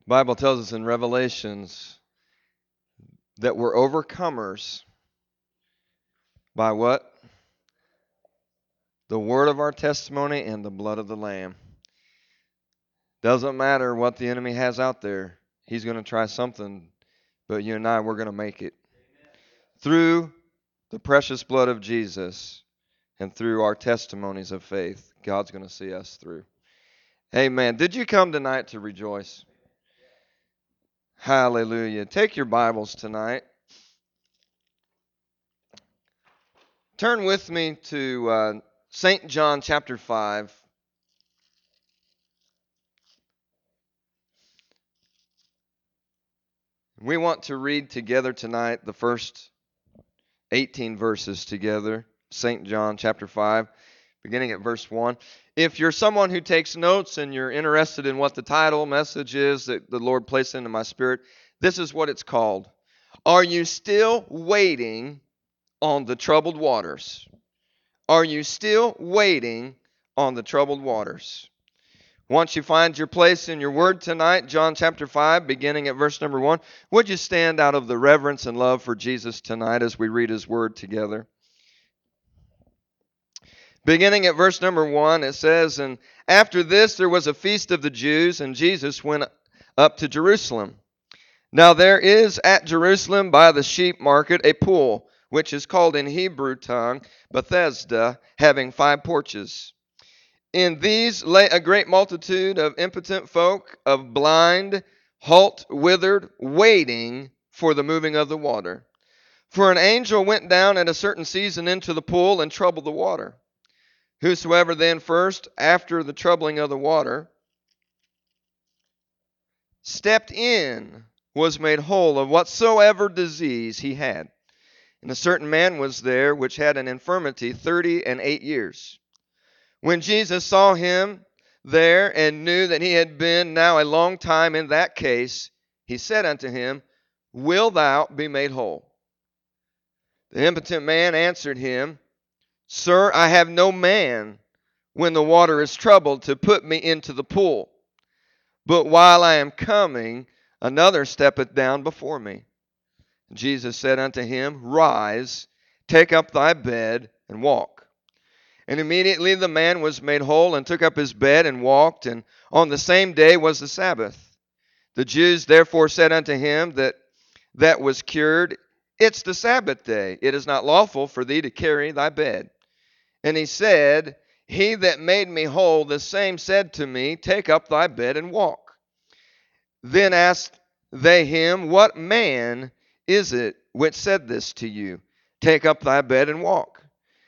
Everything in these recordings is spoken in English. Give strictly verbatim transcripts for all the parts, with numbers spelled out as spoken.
The Bible tells us in Revelations that we're overcomers by what? The word of our testimony and the blood of the Lamb. Doesn't matter what the enemy has out there. He's going to try something, but you and I, we're going to make it. Through the precious blood of Jesus and through our testimonies of faith, God's going to see us through. Amen. Did you come tonight to rejoice? Hallelujah. Take your Bibles tonight. Turn with me to uh, Saint John chapter five. We want to read together tonight the first eighteen verses together. Saint John chapter five, beginning at verse one. If you're someone who takes notes and you're interested in what the title message is that the Lord placed into my spirit, this is what it's called. Are you still waiting on the troubled waters? Are you still waiting on the troubled waters? Once you find your place in your word tonight, John chapter five, beginning at verse number one, would you stand out of the reverence and love for Jesus tonight as we read his word together? Beginning at verse number one, it says, And after this there was a feast of the Jews, and Jesus went up to Jerusalem. Now there is at Jerusalem by the sheep market a pool, which is called in Hebrew tongue Bethesda, having five porches. In these lay a great multitude of impotent folk, of blind, halt, withered, waiting for the moving of the water. For an angel went down at a certain season into the pool and troubled the water. Whosoever then first, after the troubling of the water, stepped in, was made whole of whatsoever disease he had. And a certain man was there which had an infirmity thirty and eight years. When Jesus saw him there and knew that he had been now a long time in that case, he said unto him, Wilt thou be made whole? The impotent man answered him, Sir, I have no man, when the water is troubled, to put me into the pool. But while I am coming, another steppeth down before me. Jesus said unto him, Rise, take up thy bed, and walk. And immediately the man was made whole, and took up his bed, and walked. And on the same day was the Sabbath. The Jews therefore said unto him that that was cured, It's the Sabbath day. It is not lawful for thee to carry thy bed. And he said, He that made me whole, the same said to me, Take up thy bed, and walk. Then asked they him, What man is it which said this to you? Take up thy bed, and walk.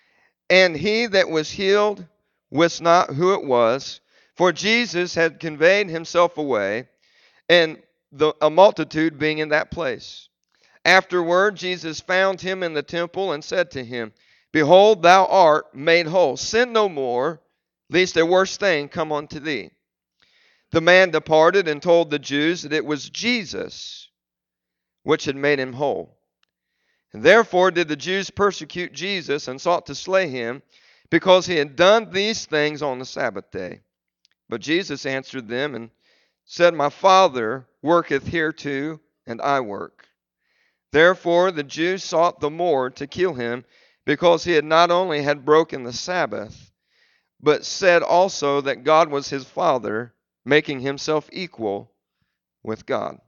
And he that was healed wist not who it was, for Jesus had conveyed himself away, and the, a multitude being in that place. Afterward Jesus found him in the temple, and said to him, Behold, thou art made whole. Sin no more, lest a worse thing come unto thee. The man departed and told the Jews that it was Jesus which had made him whole. And therefore did the Jews persecute Jesus, and sought to slay him, because he had done these things on the Sabbath day. But Jesus answered them, and said, My Father worketh hereto, and I work. Therefore the Jews sought the more to kill him, because he had not only had broken the Sabbath, but said also that God was his Father, making himself equal with God.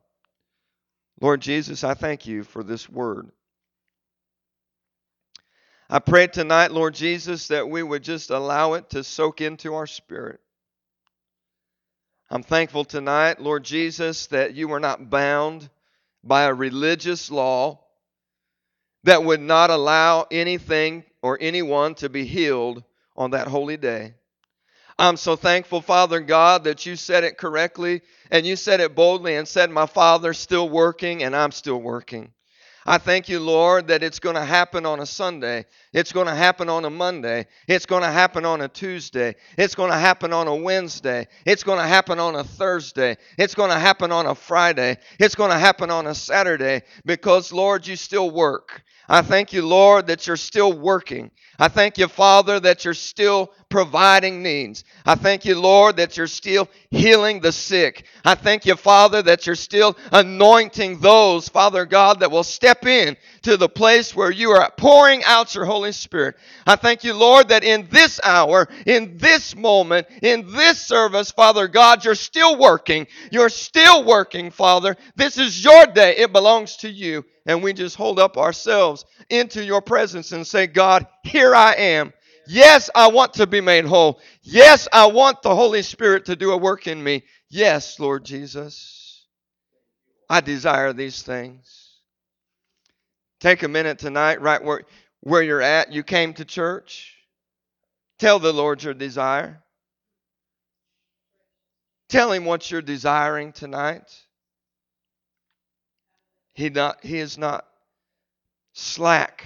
Lord Jesus, I thank you for this word. I pray tonight, Lord Jesus, that we would just allow it to soak into our spirit. I'm thankful tonight, Lord Jesus, that you are not bound by a religious law that would not allow anything or anyone to be healed on that holy day. I'm so thankful, Father God, that you said it correctly, and you said it boldly, and said, My Father's still working, and I'm still working. I thank you, Lord, that it's going to happen on a Sunday. It's going to happen on a Monday. It's going to happen on a Tuesday. It's going to happen on a Wednesday. It's going to happen on a Thursday. It's going to happen on a Friday. It's going to happen on a Saturday, because, Lord, you still work. I thank you, Lord, that you're still working. I thank you, Father, that you're still providing needs. I thank you, Lord, that you're still healing the sick. I thank you, Father, that you're still anointing those, Father God, that will step in to the place where you are pouring out your Holy Spirit. I thank you, Lord, that in this hour, in this moment, in this service, Father God, you're still working. You're still working, Father. This is your day. It belongs to you. And we just hold up ourselves into your presence and say, God, here I am. Yes, I want to be made whole. Yes, I want the Holy Spirit to do a work in me. Yes, Lord Jesus, I desire these things. Take a minute tonight, right where, where you're at. You came to church. Tell the Lord your desire. Tell Him what you're desiring tonight. He, not, he is not slack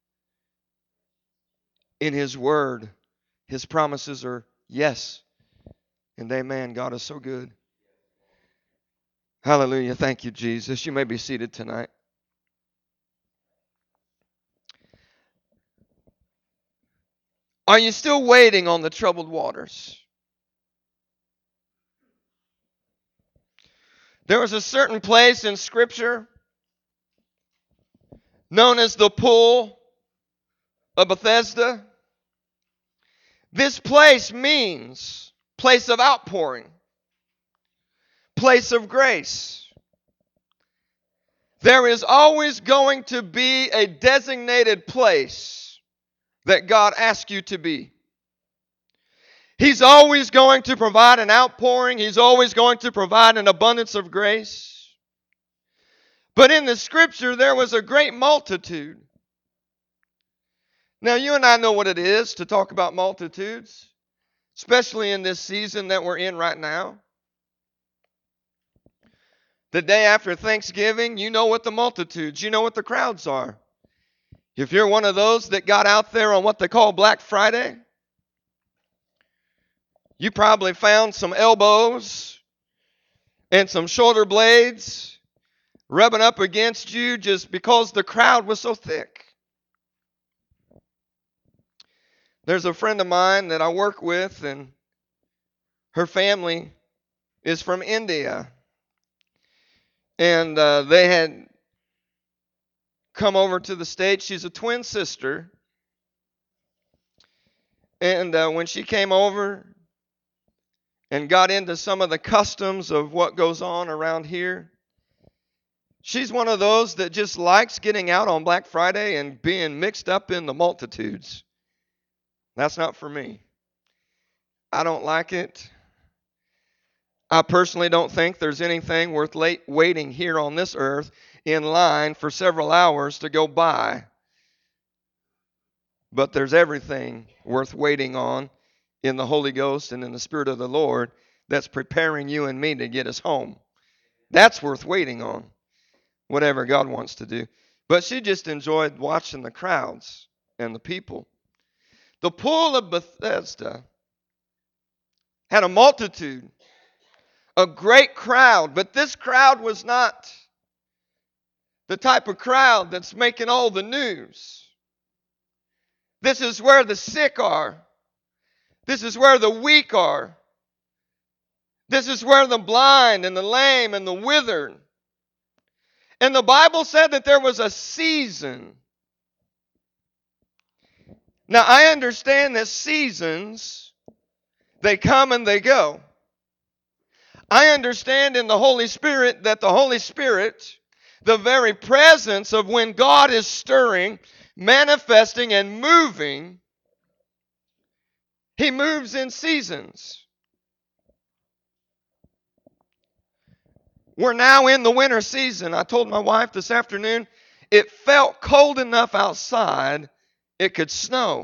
in His word. His promises are yes and amen. God is so good. Hallelujah. Thank you, Jesus. You may be seated tonight. Are you still waiting on the troubled waters? There was a certain place in Scripture known as the Pool of Bethesda. This place means place of outpouring, place of grace. There is always going to be a designated place that God asks you to be. He's always going to provide an outpouring. He's always going to provide an abundance of grace. But in the Scripture, there was a great multitude. Now, you and I know what it is to talk about multitudes, especially in this season that we're in right now. The day after Thanksgiving, you know what the multitudes, you know what the crowds are. If you're one of those that got out there on what they call Black Friday, you probably found some elbows and some shoulder blades rubbing up against you just because the crowd was so thick. There's a friend of mine that I work with, and her family is from India. And uh, they had come over to the States. She's a twin sister. And uh, when she came over and got into some of the customs of what goes on around here, she's one of those that just likes getting out on Black Friday and being mixed up in the multitudes. That's not for me. I don't like it. I personally don't think there's anything worth late waiting here on this earth in line for several hours to go by. But there's everything worth waiting on in the Holy Ghost and in the Spirit of the Lord that's preparing you and me to get us home. That's worth waiting on, whatever God wants to do. But she just enjoyed watching the crowds and the people. The Pool of Bethesda had a multitude, a great crowd, but this crowd was not the type of crowd that's making all the news. This is where the sick are. This is where the weak are. This is where the blind and the lame and the withered. And the Bible said that there was a season. Now, I understand that seasons, they come and they go. I understand in the Holy Spirit that the Holy Spirit, the very presence of when God is stirring, manifesting, and moving, He moves in seasons. We're now in the winter season. I told my wife this afternoon, it felt cold enough outside it could snow.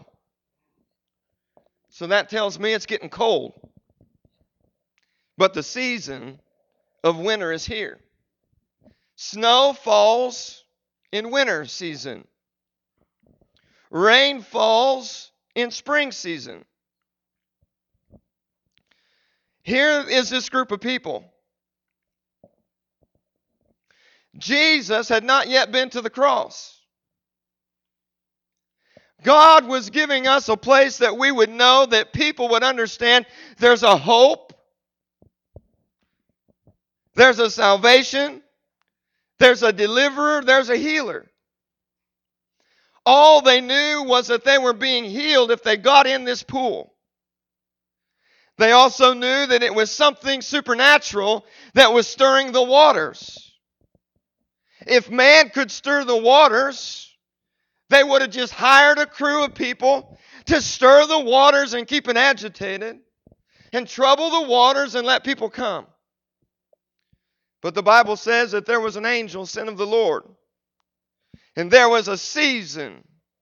So that tells me it's getting cold. But the season of winter is here. Snow falls in winter season. Rain falls in spring season. Here is this group of people. Jesus had not yet been to the cross. God was giving us a place that we would know, that people would understand there's a hope, there's a salvation, there's a deliverer, there's a healer. All they knew was that they were being healed if they got in this pool. They also knew that it was something supernatural that was stirring the waters. If man could stir the waters, they would have just hired a crew of people to stir the waters and keep it agitated and trouble the waters and let people come. But the Bible says that there was an angel sent of the Lord. And there was a season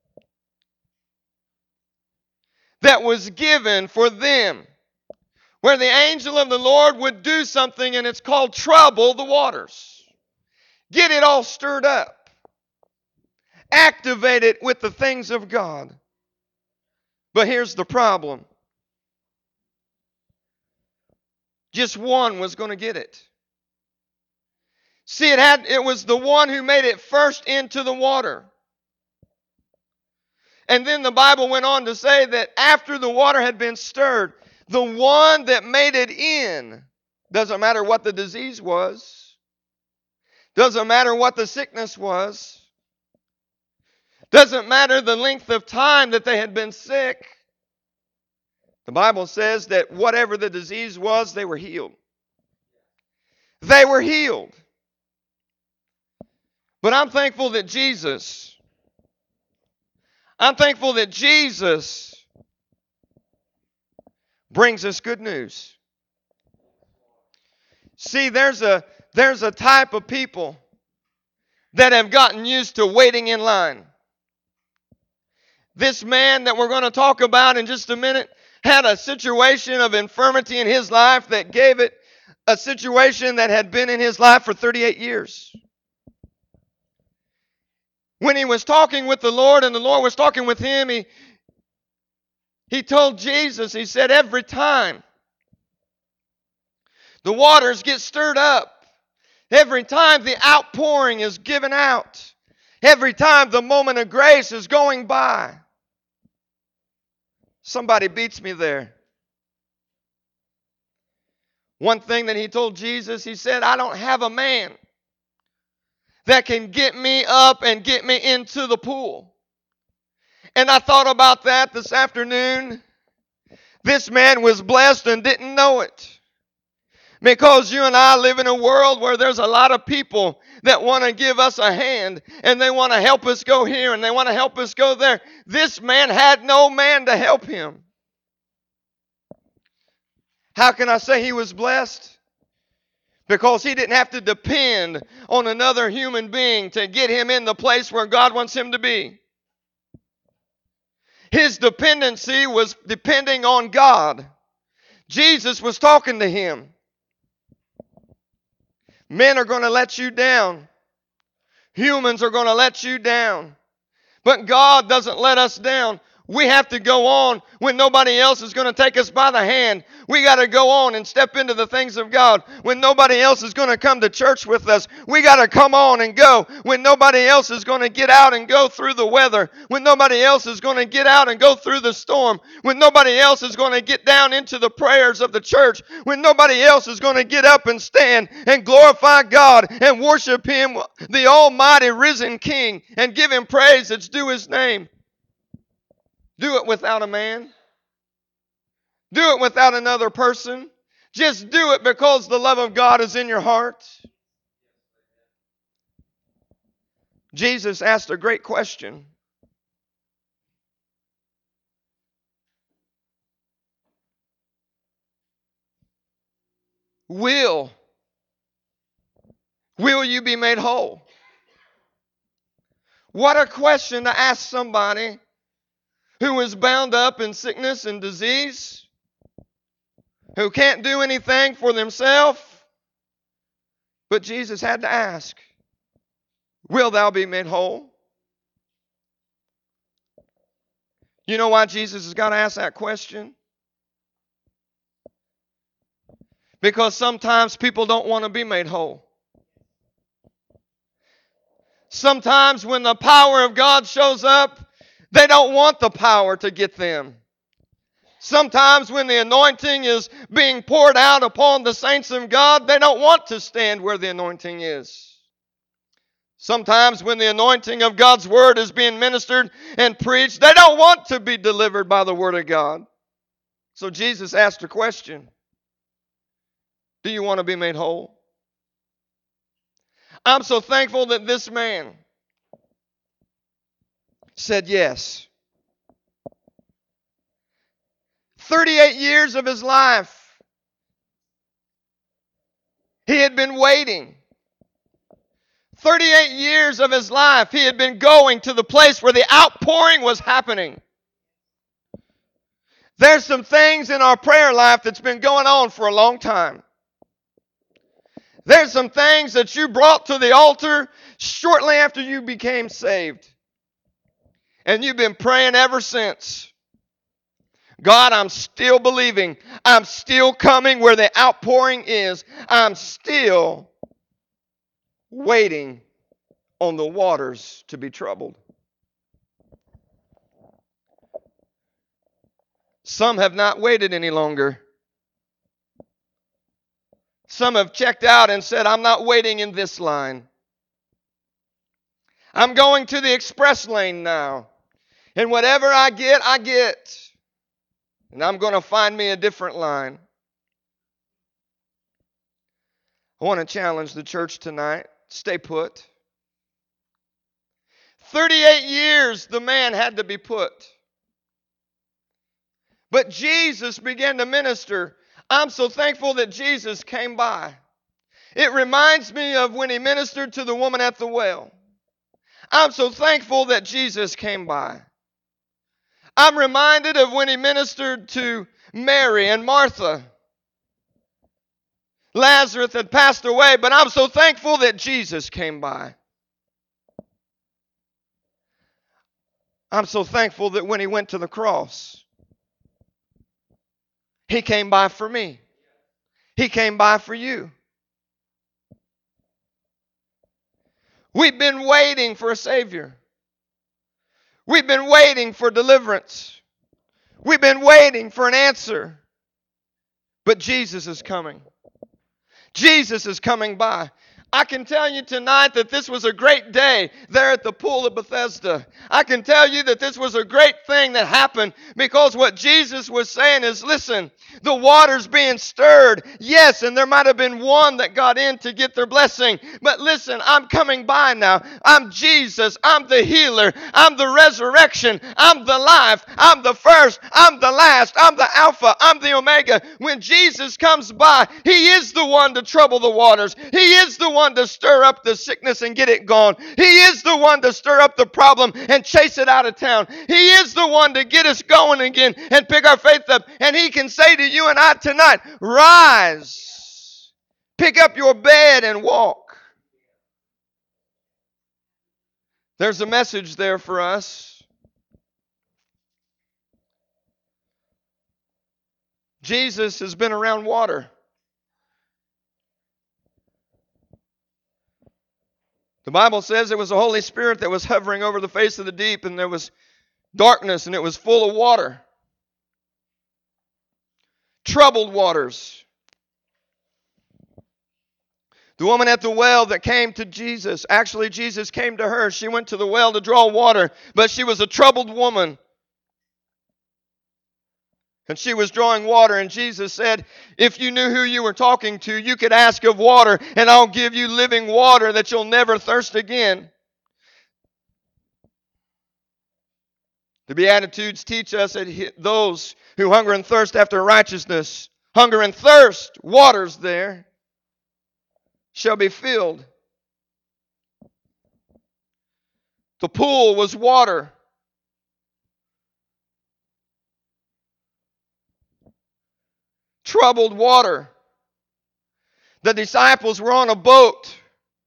that was given for them where the angel of the Lord would do something, and it's called trouble the waters. Get it all stirred up. Activate it with the things of God. But here's the problem. Just one was going to get it. See, it had it was the one who made it first into the water. And then the Bible went on to say that after the water had been stirred, the one that made it in, doesn't matter what the disease was, doesn't matter what the sickness was, doesn't matter the length of time that they had been sick, the Bible says that whatever the disease was, they were healed. They were healed. But I'm thankful that Jesus, I'm thankful that Jesus brings us good news. See, there's a there's a type of people that have gotten used to waiting in line. This man that we're going to talk about in just a minute had a situation of infirmity in his life that gave it a situation that had been in his life for thirty-eight years. When he was talking with the Lord and the Lord was talking with him, he, he told Jesus, he said, every time the waters get stirred up, every time the outpouring is given out, every time the moment of grace is going by, somebody beats me there. One thing that he told Jesus, he said, I don't have a man that can get me up and get me into the pool. And I thought about that this afternoon. This man was blessed and didn't know it. Because you and I live in a world where there's a lot of people that want to give us a hand, and they want to help us go here and they want to help us go there. This man had no man to help him. How can I say he was blessed? Because he didn't have to depend on another human being to get him in the place where God wants him to be. His dependency was depending on God. Jesus was talking to him. Men are going to let you down. Humans are going to let you down. But God doesn't let us down. We have to go on when nobody else is going to take us by the hand. We got to go on and step into the things of God. When nobody else is going to come to church with us, we got to come on and go. When nobody else is going to get out and go through the weather, when nobody else is going to get out and go through the storm, when nobody else is going to get down into the prayers of the church, when nobody else is going to get up and stand and glorify God and worship Him, the almighty risen King, and give Him praise that's due His name. Do it without a man. Do it without another person. Just do it because the love of God is in your heart. Jesus asked a great question. Will, will you be made whole? What a question to ask somebody who is bound up in sickness and disease, who can't do anything for themselves. But Jesus had to ask, will thou be made whole? You know why Jesus has got to ask that question? Because sometimes people don't want to be made whole. Sometimes when the power of God shows up, They don't want the power to get them. Sometimes when the anointing is being poured out upon the saints of God, they don't want to stand where the anointing is. Sometimes when the anointing of God's word is being ministered and preached, they don't want to be delivered by the word of God. So Jesus asked a question. Do you want to be made whole? I'm so thankful that this man said yes. thirty-eight years of his life, he had been waiting. thirty-eight years of his life, he had been going to the place where the outpouring was happening. There's some things in our prayer life that's been going on for a long time. There's some things that you brought to the altar shortly after you became saved. And you've been praying ever since. God, I'm still believing. I'm still coming where the outpouring is. I'm still waiting on the waters to be troubled. Some have not waited any longer. Some have checked out and said, I'm not waiting in this line. I'm going to the express lane now. And whatever I get, I get. And I'm going to find me a different line. I want to challenge the church tonight. Stay put. thirty-eight years the man had to be put. But Jesus began to minister. I'm so thankful that Jesus came by. It reminds me of when he ministered to the woman at the well. I'm so thankful that Jesus came by. I'm reminded of when he ministered to Mary and Martha. Lazarus had passed away, but I'm so thankful that Jesus came by. I'm so thankful that when he went to the cross, he came by for me. He came by for you. We've been waiting for a Savior. We've been waiting for deliverance. We've been waiting for an answer. But Jesus is coming. Jesus is coming by. I can tell you tonight that this was a great day there at the pool of Bethesda. I can tell you that this was a great thing that happened because what Jesus was saying is, listen, the water's being stirred. Yes, and there might have been one that got in to get their blessing. But listen, I'm coming by now. I'm Jesus. I'm the healer. I'm the resurrection. I'm the life. I'm the first. I'm the last. I'm the Alpha. I'm the Omega. When Jesus comes by, He is the one to trouble the waters. He is the one to stir up the sickness and get it gone. He is the one to stir up the problem and chase it out of town. He is the one to get us going again and pick our faith up. And He can say to you and I tonight, rise, pick up your bed and walk. There's a message there for us. Jesus has been around water. The Bible says it was the Holy Spirit that was hovering over the face of the deep, and there was darkness, and it was full of water. Troubled waters. The woman at the well that came to Jesus, actually Jesus came to her. She went to the well to draw water, but she was a troubled woman. And she was drawing water, and Jesus said, if you knew who you were talking to, you could ask of water, and I'll give you living water that you'll never thirst again. The Beatitudes teach us that those who hunger and thirst after righteousness, hunger and thirst, waters there, shall be filled. The pool was water. Troubled water. The disciples were on a boat.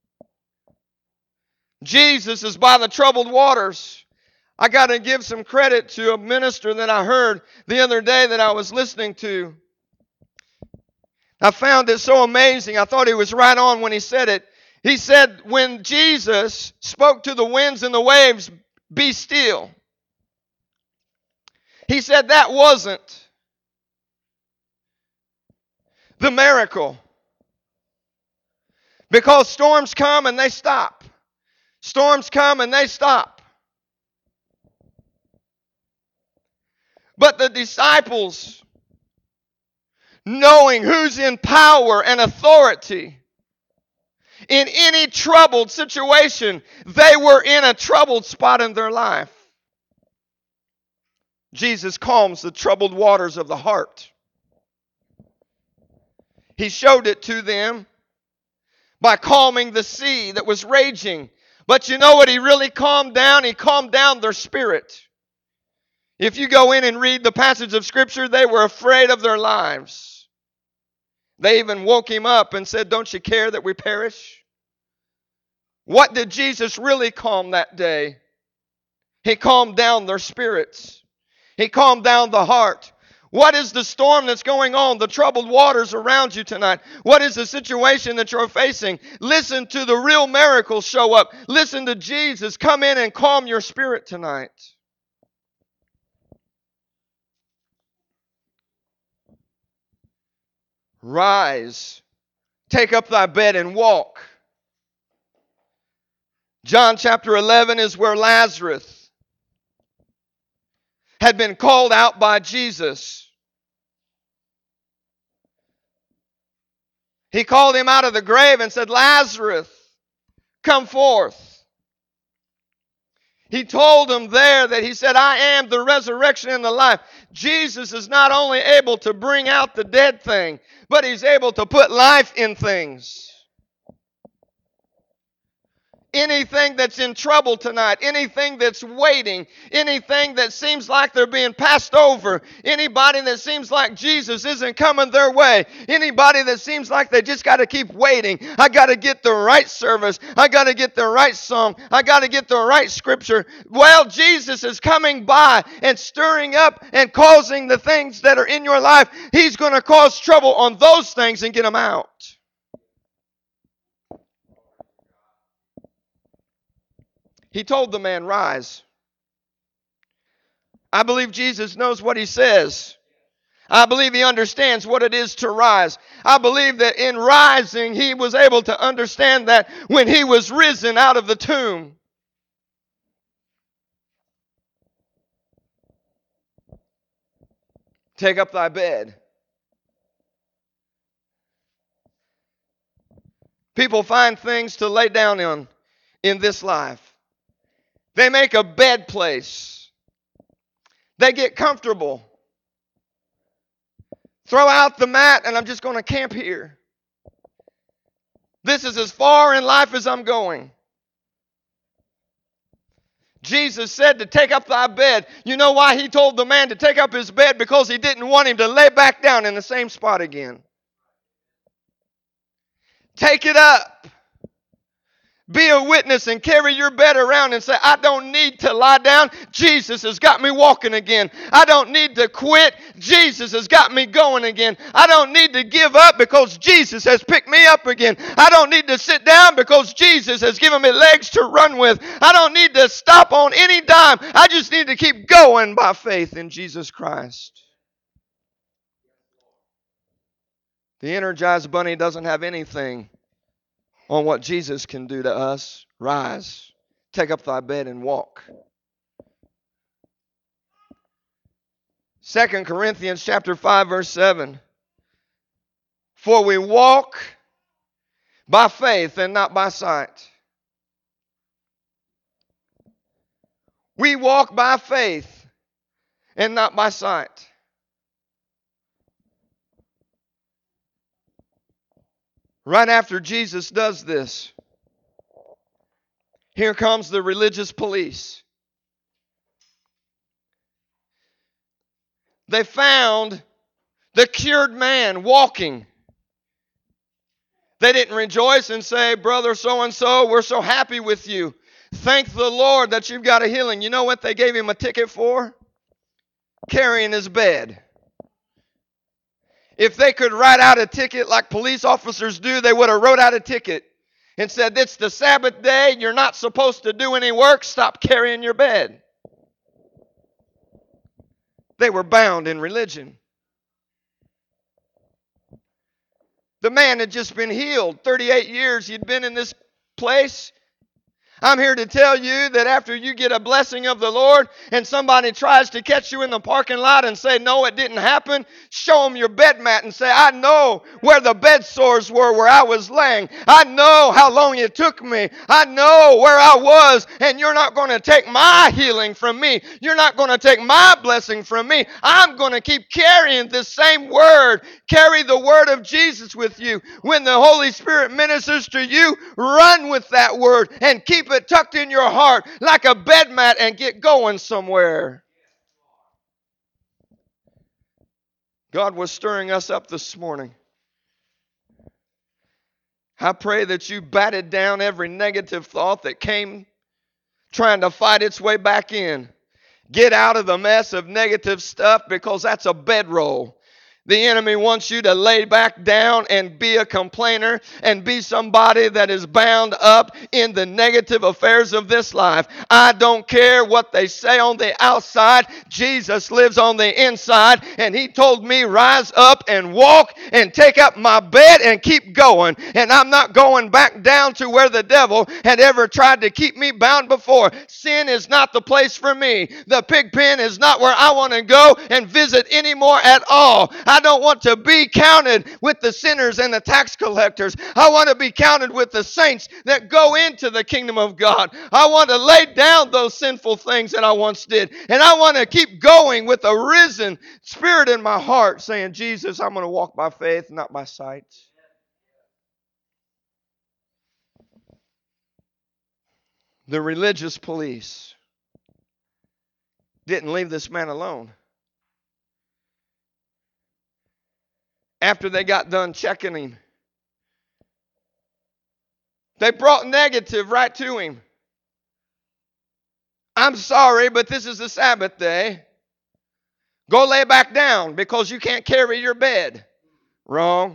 Jesus is by the troubled waters. I got to give some credit to a minister that I heard the other day that I was listening to. I found it so amazing. I thought he was right on when he said it. He said, when Jesus spoke to the winds and the waves, be still. He said that wasn't the miracle. Because storms come and they stop. Storms come and they stop. But the disciples, knowing who's in power and authority, in any troubled situation, they were in a troubled spot in their life. Jesus calms the troubled waters of the heart. He showed it to them by calming the sea that was raging. But you know what he really calmed down? He calmed down their spirit. If you go in and read the passage of Scripture, they were afraid of their lives. They even woke him up and said, "Don't you care that we perish?" What did Jesus really calm that day? He calmed down their spirits. He calmed down the heart. What is the storm that's going on? The troubled waters around you tonight. What is the situation that you're facing? Listen to the real miracles show up. Listen to Jesus come in and calm your spirit tonight. Rise, take up thy bed and walk. John chapter eleven is where Lazarus had been called out by Jesus. He called him out of the grave and said, "Lazarus, come forth." He told him there that he said, "I am the resurrection and the life." Jesus is not only able to bring out the dead thing, but he's able to put life in things. Anything that's in trouble tonight, anything that's waiting, anything that seems like they're being passed over, anybody that seems like Jesus isn't coming their way, anybody that seems like they just got to keep waiting, I got to get the right service, I got to get the right song, I got to get the right scripture. Well, Jesus is coming by and stirring up and causing the things that are in your life. He's going to cause trouble on those things and get them out. He told the man, "Rise." I believe Jesus knows what he says. I believe he understands what it is to rise. I believe that in rising, he was able to understand that when he was risen out of the tomb. Take up thy bed. People find things to lay down in in this life. They make a bed place. They get comfortable. Throw out the mat and I'm just going to camp here. This is as far in life as I'm going. Jesus said to take up thy bed. You know why he told the man to take up his bed? Because he didn't want him to lay back down in the same spot again. Take it up. Be a witness and carry your bed around and say, "I don't need to lie down. Jesus has got me walking again. I don't need to quit. Jesus has got me going again. I don't need to give up because Jesus has picked me up again. I don't need to sit down because Jesus has given me legs to run with. I don't need to stop on any dime. I just need to keep going by faith in Jesus Christ." The Energized Bunny doesn't have anything on what Jesus can do to us. Rise, take up thy bed and walk. Second Corinthians chapter five, verse seven. For we walk by faith and not by sight. We walk by faith and not by sight. Right after Jesus does this, here comes the religious police. They found the cured man walking. They didn't rejoice and say, "Brother so-and-so, we're so happy with you. Thank the Lord that you've got a healing." You know what they gave him a ticket for? Carrying his bed. If they could write out a ticket like police officers do, they would have wrote out a ticket and said, "It's the Sabbath day. You're not supposed to do any work. Stop carrying your bed." They were bound in religion. The man had just been healed. thirty-eight years he'd been in this place. I'm here to tell you that after you get a blessing of the Lord and somebody tries to catch you in the parking lot and say, no, it didn't happen, show them your bed mat and say, I know where the bed sores were where I was laying. I know how long it took me. I know where I was, and you're not going to take my healing from me. You're not going to take my blessing from me. I'm going to keep carrying this same word. Carry the word of Jesus with you. When the Holy Spirit ministers to you, run with that word and keep it tucked in your heart like a bed mat and get going somewhere. God was stirring us up this morning. I pray that you batted down every negative thought that came trying to fight its way back in. Get out of the mess of negative stuff, because that's a bedroll. The enemy wants you to lay back down and be a complainer and be somebody that is bound up in the negative affairs of this life. I don't care what they say on the outside. Jesus lives on the inside, and he told me, rise up and walk and take up my bed and keep going. And I'm not going back down to where the devil had ever tried to keep me bound before. Sin is not the place for me. The pig pen is not where I want to go and visit anymore at all. I don't want to be counted with the sinners and the tax collectors. I want to be counted with the saints that go into the kingdom of God. I want to lay down those sinful things that I once did. And I want to keep going with a risen spirit in my heart, saying, Jesus, I'm going to walk by faith, not by sight. The religious police didn't leave this man alone. After they got done checking him, they brought negative right to him. I'm sorry, but this is the Sabbath day. Go lay back down because you can't carry your bed. Wrong.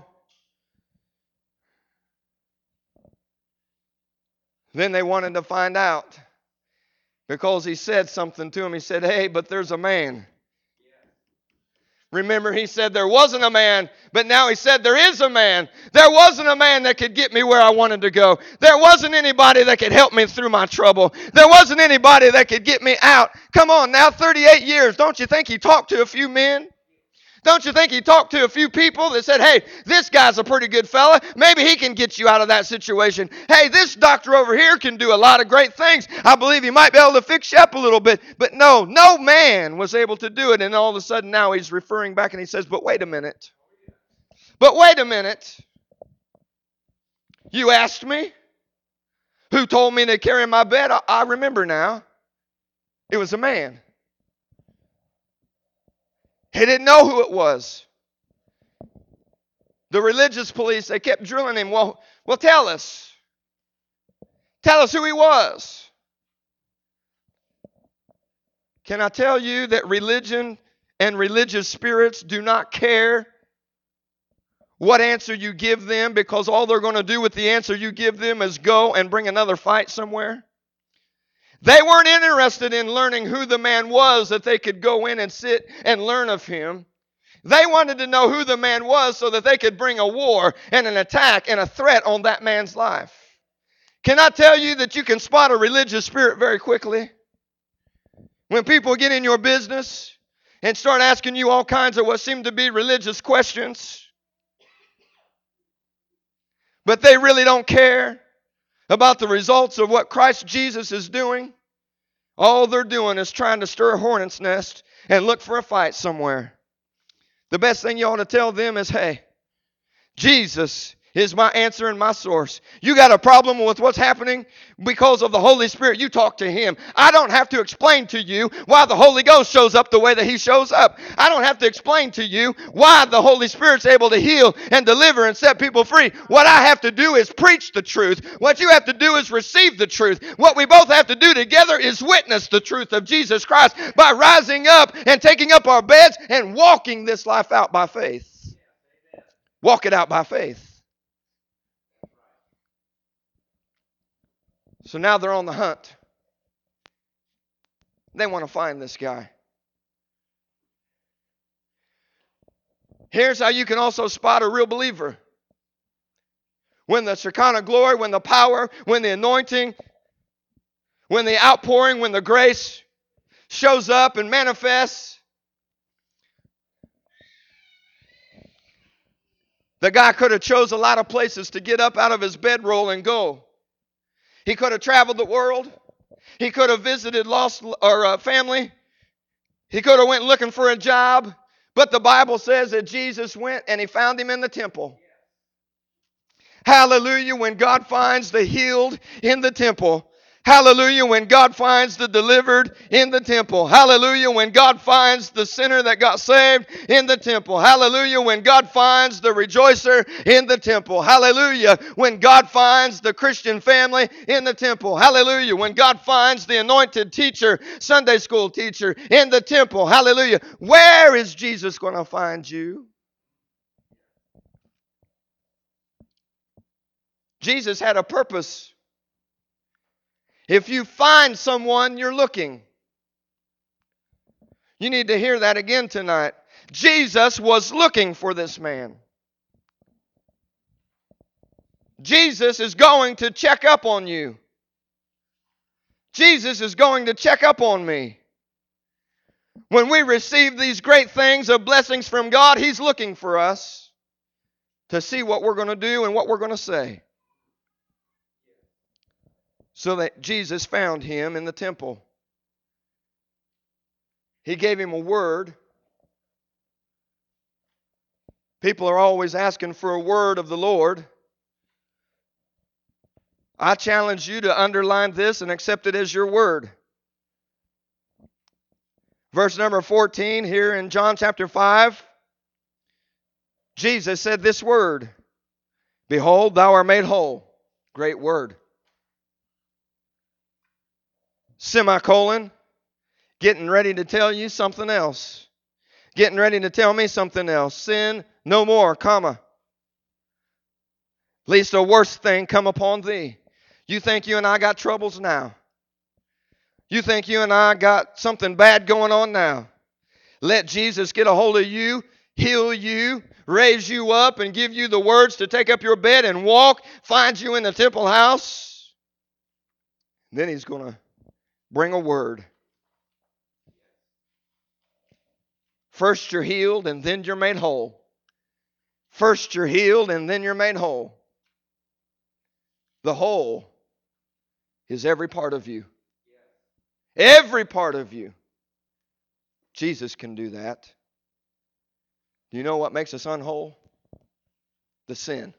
Then they wanted to find out, because he said something to him. He said, hey, but there's a man. Remember, he said there wasn't a man, but now he said there is a man. There wasn't a man that could get me where I wanted to go. There wasn't anybody that could help me through my trouble. There wasn't anybody that could get me out. Come on now, thirty-eight years. Don't you think he talked to a few men? Don't you think he talked to a few people that said, hey, this guy's a pretty good fella. Maybe he can get you out of that situation. Hey, this doctor over here can do a lot of great things. I believe he might be able to fix you up a little bit. But no, no man was able to do it. And all of a sudden now he's referring back and he says, but wait a minute. But wait a minute. You asked me who told me to carry my bed? I, I remember now. It was a man. He didn't know who it was. The religious police, they kept drilling him. Well, well, tell us. Tell us who he was. Can I tell you that religion and religious spirits do not care what answer you give them, because all they're going to do with the answer you give them is go and bring another fight somewhere? They weren't interested in learning who the man was that they could go in and sit and learn of him. They wanted to know who the man was so that they could bring a war and an attack and a threat on that man's life. Can I tell you that you can spot a religious spirit very quickly? When people get in your business and start asking you all kinds of what seem to be religious questions, but they really don't care about the results of what Christ Jesus is doing. All they're doing is trying to stir a hornet's nest and look for a fight somewhere. The best thing you ought to tell them is, hey, Jesus is my answer and my source. You got a problem with what's happening because of the Holy Spirit, you talk to him. I don't have to explain to you why the Holy Ghost shows up the way that he shows up. I don't have to explain to you why the Holy Spirit's able to heal and deliver and set people free. What I have to do is preach the truth. What you have to do is receive the truth. What we both have to do together is witness the truth of Jesus Christ by rising up and taking up our beds and walking this life out by faith. Walk it out by faith. So now they're on the hunt. They want to find this guy. Here's how you can also spot a real believer. When the Shekinah glory, when the power, when the anointing, when the outpouring, when the grace shows up and manifests, the guy could have chose a lot of places to get up out of his bedroll and go. He could have traveled the world. He could have visited lost or uh, family. He could have went looking for a job. But the Bible says that Jesus went and he found him in the temple. Hallelujah, when God finds the healed in the temple. Hallelujah, when God finds the delivered in the temple. Hallelujah, when God finds the sinner that got saved in the temple. Hallelujah, when God finds the rejoicer in the temple. Hallelujah, when God finds the Christian family in the temple. Hallelujah, when God finds the anointed teacher, Sunday school teacher in the temple. Hallelujah, where is Jesus going to find you? Jesus had a purpose. If you find someone, you're looking. You need to hear that again tonight. Jesus was looking for this man. Jesus is going to check up on you. Jesus is going to check up on me. When we receive these great things of blessings from God, He's looking for us to see what we're going to do and what we're going to say. So that Jesus found him in the temple. He gave him a word. People are always asking for a word of the Lord. I challenge you to underline this and accept it as your word. Verse number fourteen here in John chapter five. Jesus said this word. Behold, thou art made whole. Great word. Semicolon, getting ready to tell you something else. Getting ready to tell me something else. Sin no more, comma. Lest a worse thing come upon thee. You think you and I got troubles now? You think you and I got something bad going on now? Let Jesus get a hold of you, heal you, raise you up, and give you the words to take up your bed and walk, find you in the temple house. Then He's going to bring a word. First you're healed and then you're made whole. First you're healed and then you're made whole. The whole is every part of you. Every part of you. Jesus can do that. Do you know what makes us unwhole? The sin.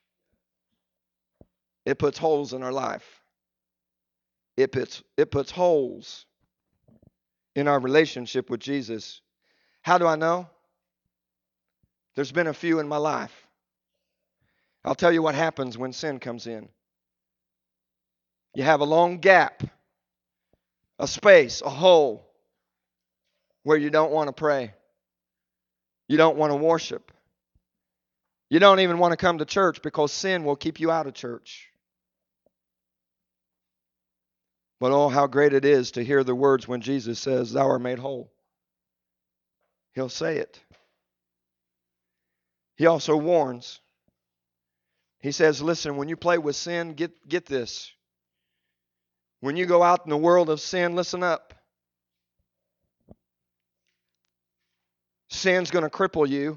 It puts holes in our life. It puts, it puts holes in our relationship with Jesus. How do I know? There's been a few in my life. I'll tell you what happens when sin comes in. You have a long gap, a space, a hole where you don't want to pray. You don't want to worship. You don't even want to come to church because sin will keep you out of church. But oh, how great it is to hear the words when Jesus says, thou art made whole. He'll say it. He also warns. He says, listen, when you play with sin, get, get this. When you go out in the world of sin, listen up. Sin's going to cripple you.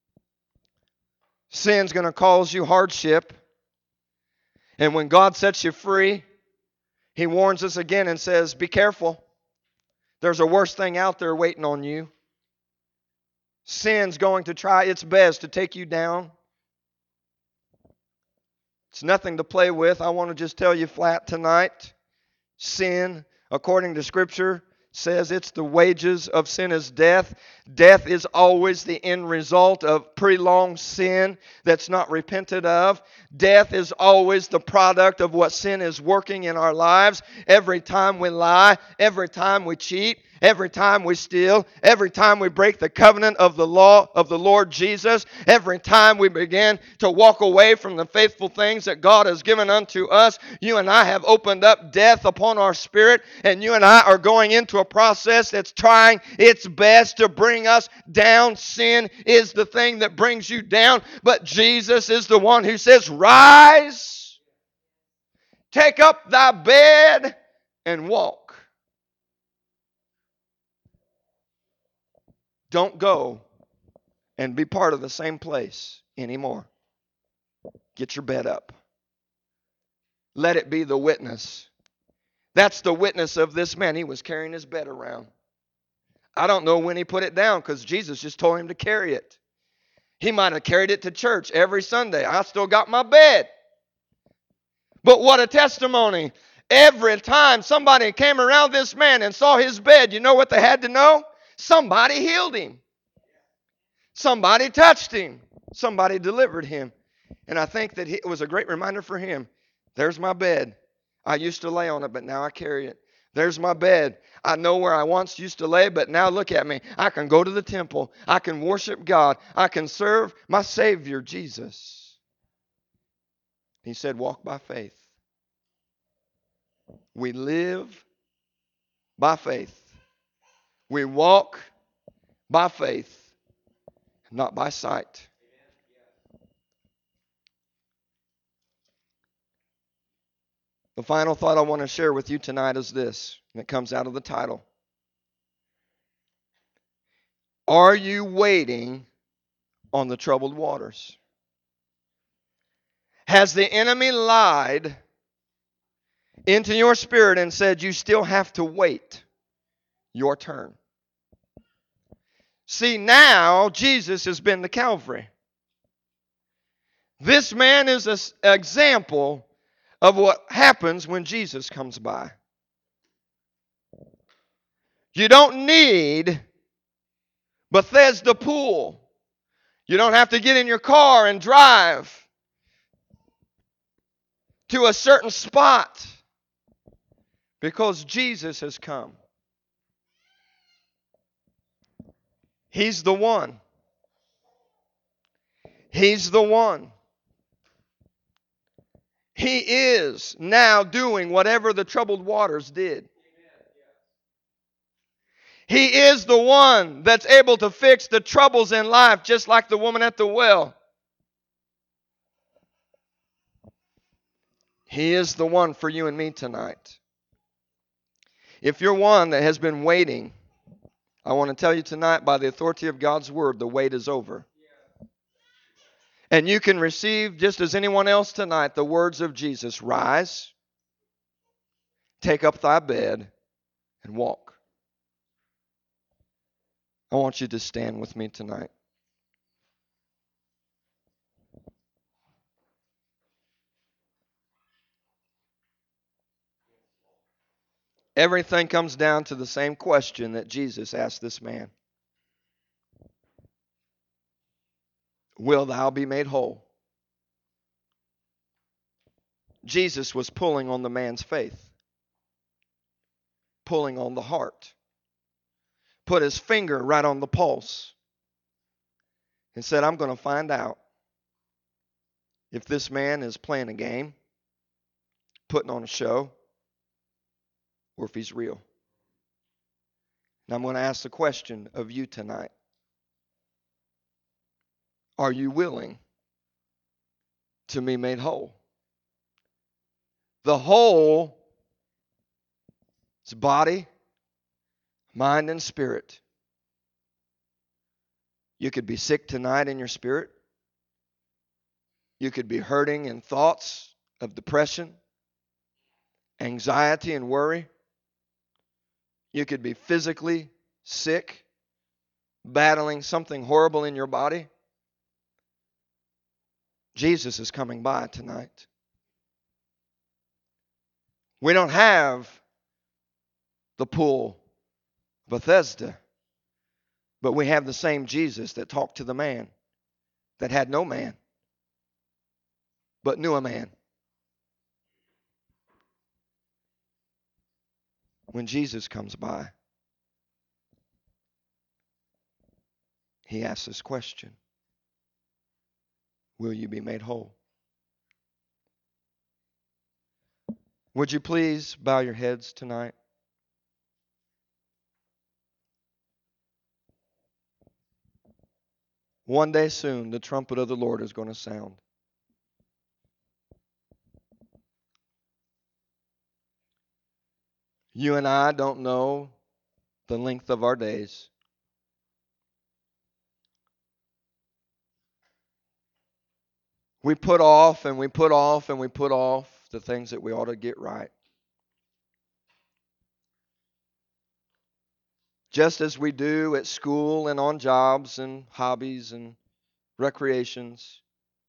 Sin's going to cause you hardship. And when God sets you free, He warns us again and says, be careful. There's a worse thing out there waiting on you. Sin's going to try its best to take you down. It's nothing to play with. I want to just tell you flat tonight. Sin, according to Scripture, says it's the wages of sin is death. Death is always the end result of prolonged sin that's not repented of. Death is always the product of what sin is working in our lives. Every time we lie, every time we cheat, every time we steal, every time we break the covenant of the law of the Lord Jesus, every time we begin to walk away from the faithful things that God has given unto us, you and I have opened up death upon our spirit, and you and I are going into mental process that's trying its best to bring us down. Sin is the thing that brings you down. But Jesus is the one who says, rise, take up thy bed, and walk. Don't go and be part of the same place anymore. Get your bed up. Let it be the witness. That's the witness of this man. He was carrying his bed around. I don't know when he put it down because Jesus just told him to carry it. He might have carried it to church every Sunday. I still got my bed. But what a testimony. Every time somebody came around this man and saw his bed, you know what they had to know? Somebody healed him. Somebody touched him. Somebody delivered him. And I think that it was a great reminder for him. There's my bed. I used to lay on it, but now I carry it. There's my bed. I know where I once used to lay, but now look at me. I can go to the temple. I can worship God. I can serve my Savior, Jesus. He said, walk by faith. We live by faith. We walk by faith, not by sight. The final thought I want to share with you tonight is this, and it comes out of the title. Are you waiting on the troubled waters? Has the enemy lied into your spirit and said you still have to wait your turn? See, now Jesus has been to Calvary. This man is an example of what happens when Jesus comes by. You don't need Bethesda Pool. You don't have to get in your car and drive to a certain spot because Jesus has come. He's the one. He's the one. He is now doing whatever the troubled waters did. He is the one that's able to fix the troubles in life, just like the woman at the well. He is the one for you and me tonight. If you're one that has been waiting, I want to tell you tonight, by the authority of God's word, the wait is over. And you can receive, just as anyone else tonight, the words of Jesus. Rise, take up thy bed, and walk. I want you to stand with me tonight. Everything comes down to the same question that Jesus asked this man. Will thou be made whole? Jesus was pulling on the man's faith, pulling on the heart, put his finger right on the pulse, and said, I'm going to find out if this man is playing a game, putting on a show, or if he's real. And I'm going to ask the question of you tonight. Are you willing to be made whole? The whole is body, mind, and spirit. You could be sick tonight in your spirit. You could be hurting in thoughts of depression, anxiety, and worry. You could be physically sick, battling something horrible in your body. Jesus is coming by tonight. We don't have the pool, Bethesda, but we have the same Jesus that talked to the man that had no man, but knew a man. When Jesus comes by, he asks this question. Will you be made whole? Would you please bow your heads tonight? One day soon, the trumpet of the Lord is going to sound. You and I don't know the length of our days. We put off and we put off and we put off the things that we ought to get right. Just as we do at school and on jobs and hobbies and recreations.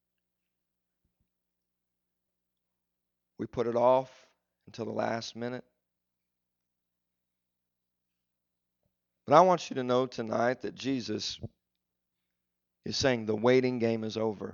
We put it off until the last minute. But I want you to know tonight that Jesus is saying the waiting game is over.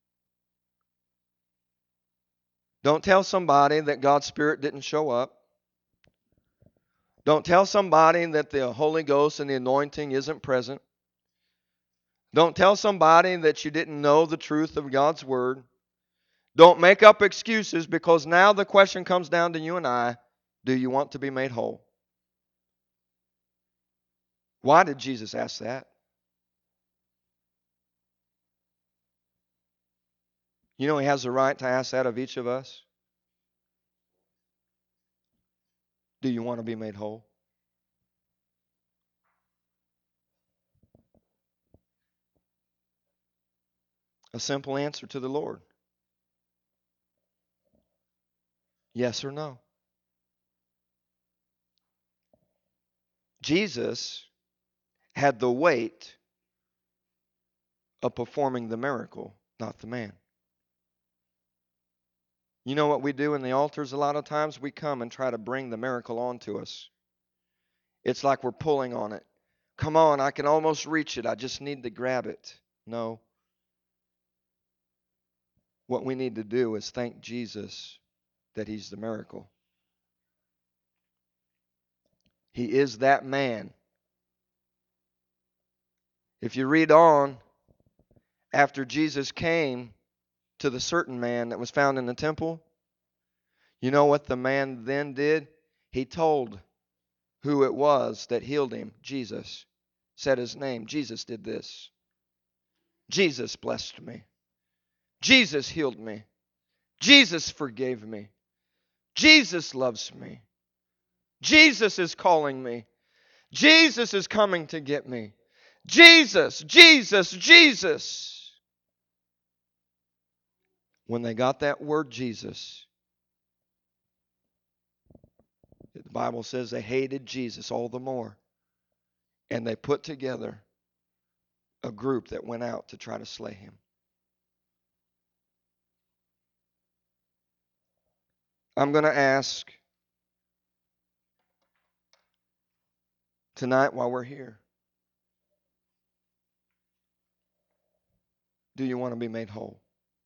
Don't tell somebody that God's Spirit didn't show up. Don't tell somebody that the Holy Ghost and the anointing isn't present. Don't tell somebody that you didn't know the truth of God's Word. Don't make up excuses, because now the question comes down to you and I. Do you want to be made whole? Why did Jesus ask that? You know, He has the right to ask that of each of us. Do you want to be made whole? A simple answer to the Lord. Yes or no? Jesus had the weight of performing the miracle, not the man. You know what we do in the altars a lot of times? We come and try to bring the miracle onto us. It's like we're pulling on it. Come on, I can almost reach it. I just need to grab it. No. What we need to do is thank Jesus that He's the miracle. He is that man. If you read on, after Jesus came to the certain man that was found in the temple, you know what the man then did? He told who it was that healed him. Jesus said his name. Jesus did this. Jesus blessed me. Jesus healed me. Jesus forgave me. Jesus loves me. Jesus is calling me. Jesus is coming to get me. Jesus, Jesus, Jesus. When they got that word Jesus, the Bible says they hated Jesus all the more. And they put together a group that went out to try to slay him. I'm going to ask tonight while we're here, do you want to be made whole?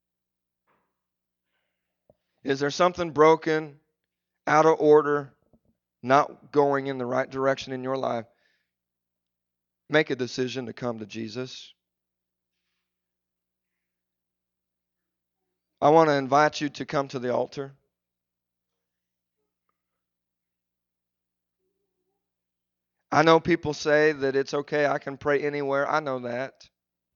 Is there something broken, out of order, not going in the right direction in your life? Make a decision to come to Jesus. I want to invite you to come to the altar. I know people say that it's okay, I can pray anywhere. I know that.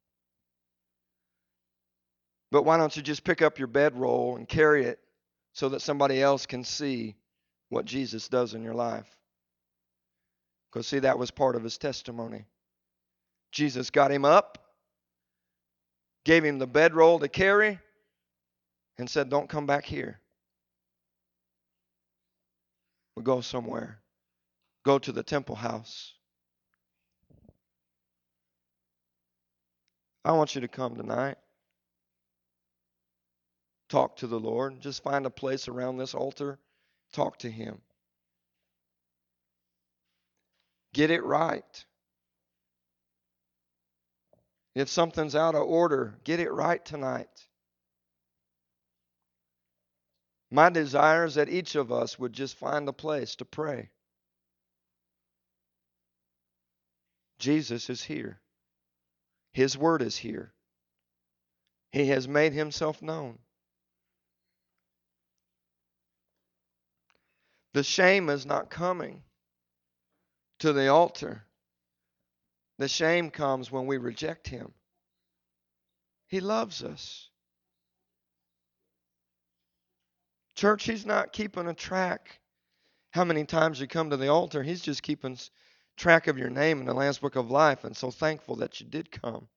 But why don't you just pick up your bedroll and carry it so that somebody else can see what Jesus does in your life? Because, see, that was part of his testimony. Jesus got him up, gave him the bedroll to carry, and said, don't come back here. We'll go somewhere. Go to the temple house. I want you to come tonight. Talk to the Lord. Just find a place around this altar. Talk to Him. Get it right. If something's out of order, get it right tonight. My desire is that each of us would just find a place to pray. Jesus is here. His word is here. He has made Himself known. The shame is not coming to the altar. The shame comes when we reject Him. He loves us. Church, He's not keeping a track how many times you come to the altar. He's just keeping track of your name in the Lamb's Book of Life, and so thankful that you did come.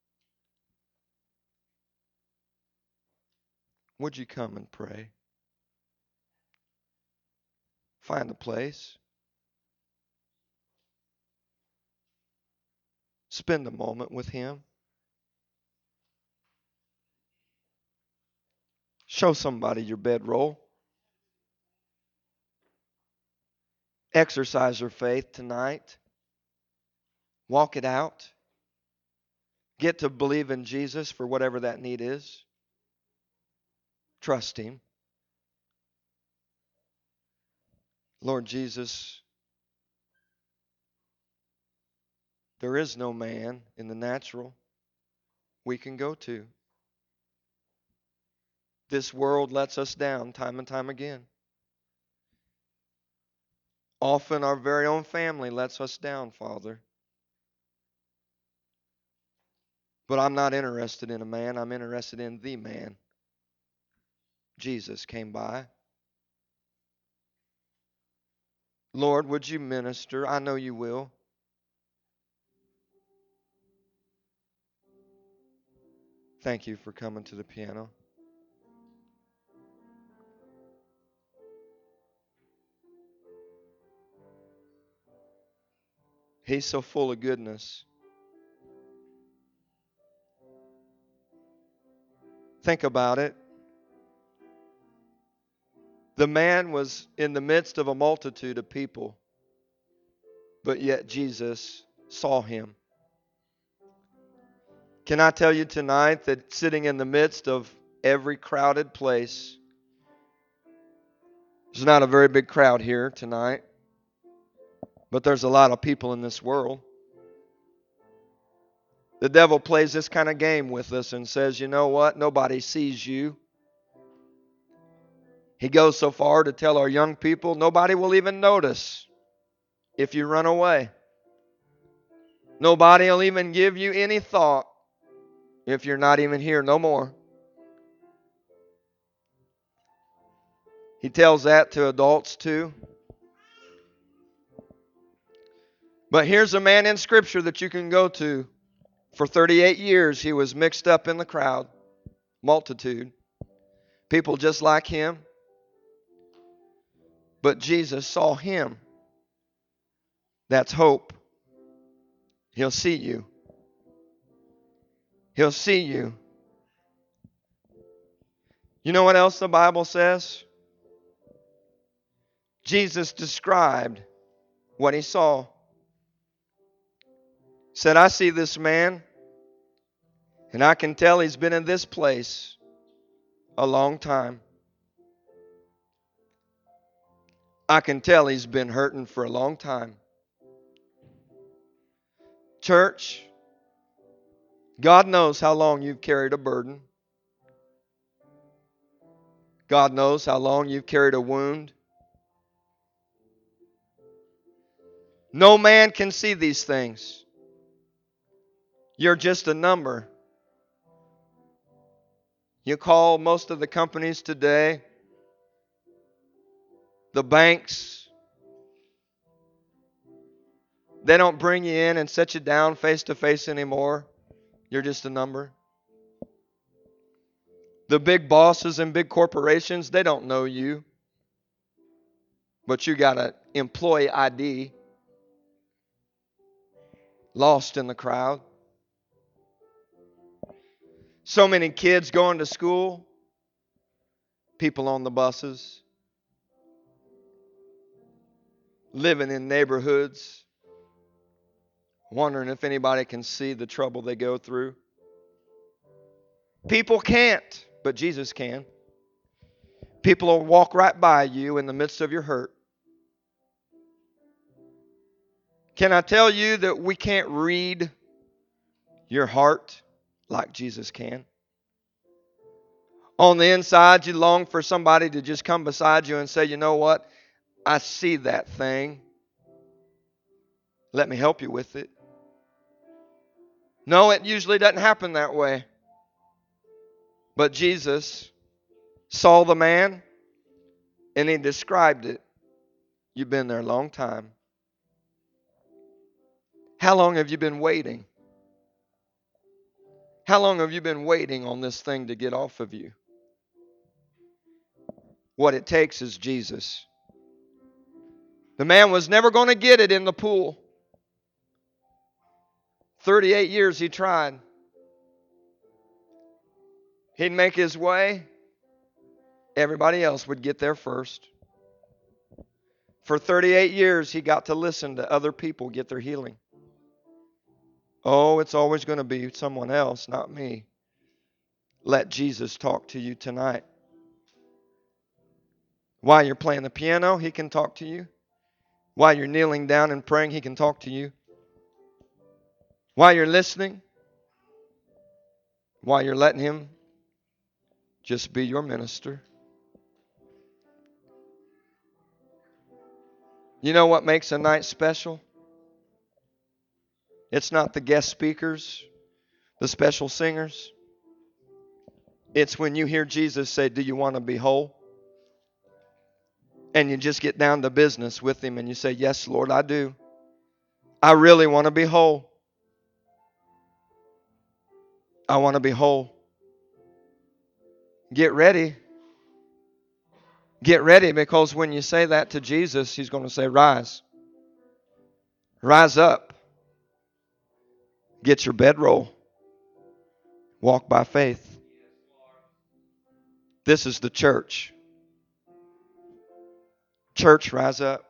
Would you come and pray? Find a place. Spend a moment with Him. Show somebody your bedroll. Exercise your faith tonight. Walk it out. Get to believe in Jesus for whatever that need is. Trust Him. Lord Jesus, there is no man in the natural we can go to. This world lets us down time and time again. Often our very own family lets us down, Father. But I'm not interested in a man. I'm interested in the man. Jesus came by. Lord, would you minister? I know you will. Thank you for coming to the piano. He's so full of goodness. Think about it. The man was in the midst of a multitude of people, but yet Jesus saw him. Can I tell you tonight that sitting in the midst of every crowded place, there's not a very big crowd here tonight, but there's a lot of people in this world. The devil plays this kind of game with us and says, you know what? Nobody sees you. He goes so far to tell our young people, nobody will even notice if you run away. Nobody will even give you any thought if you're not even here no more. He tells that to adults too. But here's a man in Scripture that you can go to. For thirty-eight years, he was mixed up in the crowd, multitude, people just like him. But Jesus saw him. That's hope. He'll see you. He'll see you. You know what else the Bible says? Jesus described what he saw. He said, I see this man, and I can tell he's been in this place a long time. I can tell he's been hurting for a long time. Church, God knows how long you've carried a burden. God knows how long you've carried a wound. No man can see these things. You're just a number. You call most of the companies today, the banks, they don't bring you in and set you down face to face anymore. You're just a number. The big bosses and big corporations, they don't know you. But you got an employee I D. Lost in the crowd. So many kids going to school. People on the buses. Living in neighborhoods. Wondering if anybody can see the trouble they go through. People can't, but Jesus can. People will walk right by you in the midst of your hurt. Can I tell you that we can't read your heart like Jesus can? On the inside, you long for somebody to just come beside you and say, you know what? I see that thing. Let me help you with it. No, it usually doesn't happen that way. But Jesus saw the man and he described it. You've been there a long time. How long have you been waiting? How long have you been waiting on this thing to get off of you? What it takes is Jesus. The man was never going to get it in the pool. thirty-eight years he tried. He'd make his way. Everybody else would get there first. For thirty-eight years, he got to listen to other people get their healing. Oh, it's always going to be someone else, not me. Let Jesus talk to you tonight. While you're playing the piano, he can talk to you. While you're kneeling down and praying, he can talk to you. While you're listening, while you're letting him just be your minister. You know what makes a night special? It's not the guest speakers, the special singers. It's when you hear Jesus say, do you want to be whole? And you just get down to business with him and you say, yes, Lord, I do. I really want to be whole. I want to be whole. Get ready. Get ready, because when you say that to Jesus, he's going to say, rise. Rise up. Get your bedroll. Walk by faith. This is the church. Church, rise up.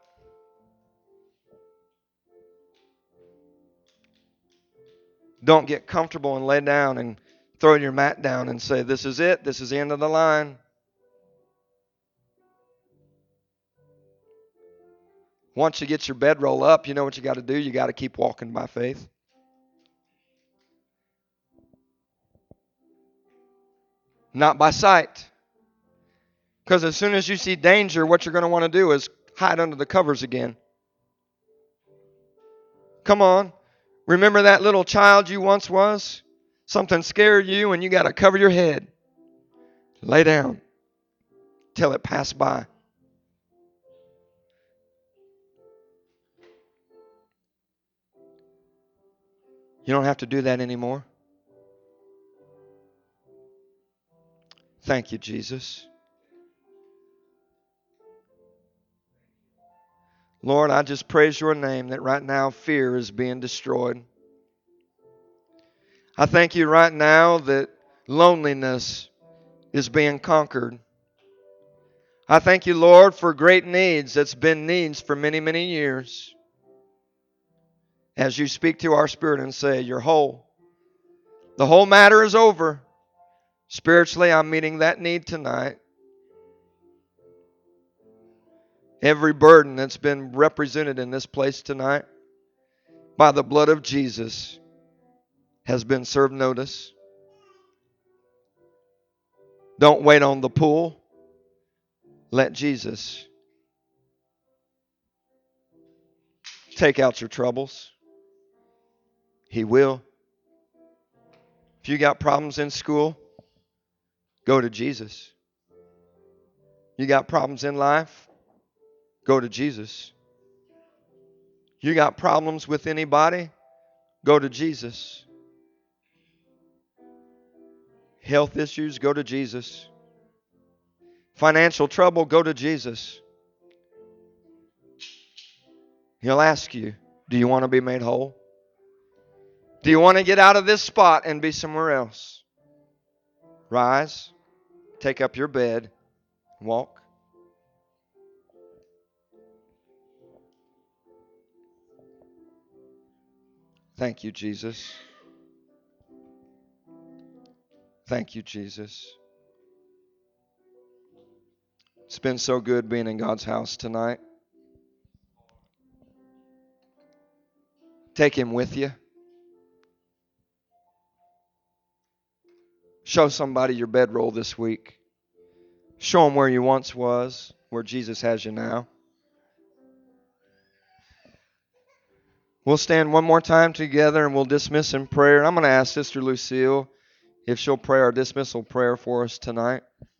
Don't get comfortable and lay down and throw your mat down and say, this is it. This is the end of the line. Once you get your bedroll up, you know what you got to do? You got to keep walking by faith. Not by sight. Because as soon as you see danger, what you're going to want to do is hide under the covers again. Come on. Remember that little child you once was? Something scared you and you got to cover your head. Lay down till it passed by. You don't have to do that anymore. Thank you, Jesus. Lord, I just praise your name that right now fear is being destroyed. I thank you right now that loneliness is being conquered. I thank you, Lord, for great needs that's been needs for many, many years. As you speak to our spirit and say, you're whole. The whole matter is over. Spiritually, I'm meeting that need tonight. Every burden that's been represented in this place tonight by the blood of Jesus has been served notice. Don't wait on the pool. Let Jesus take out your troubles. He will. If you got problems in school, go to Jesus. You got problems in life, go to Jesus. You got problems with anybody, go to Jesus. Health issues, go to Jesus. Financial trouble, go to Jesus. He'll ask you, do you want to be made whole? Do you want to get out of this spot and be somewhere else? Rise, take up your bed, walk. Thank you, Jesus. Thank you, Jesus. It's been so good being in God's house tonight. Take him with you. Show somebody your bedroll this week. Show them where you once was, where Jesus has you now. We'll stand one more time together and we'll dismiss in prayer. I'm going to ask Sister Lucille if she'll pray our dismissal prayer for us tonight.